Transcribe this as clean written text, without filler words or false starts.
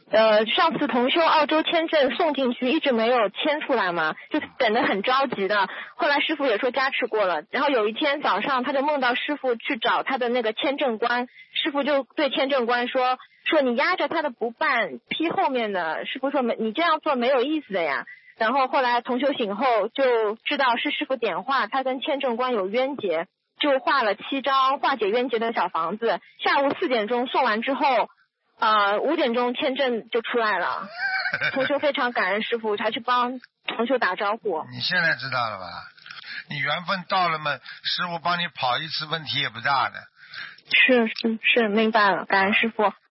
上次同修澳洲签证送进去，一直没有签出来嘛，就等得很着急的。后来师傅也说加持过了，然后有一天早上他就梦到师傅去找他的那个签证官，师傅就对签证官说你压着他的不办，批后面的。师傅说你这样做没有意思的呀。然后后来同修醒后就知道是师傅点化，他跟签证官有冤结，就画了7张化解冤结的小房子。下午4点钟送完之后，5点钟签证就出来了。同修非常感恩师傅，还去帮同修打招呼。 你现在知道了吧？你缘分到了嘛，师傅帮你跑一次问题也不大的。 是，明白了，感恩师傅。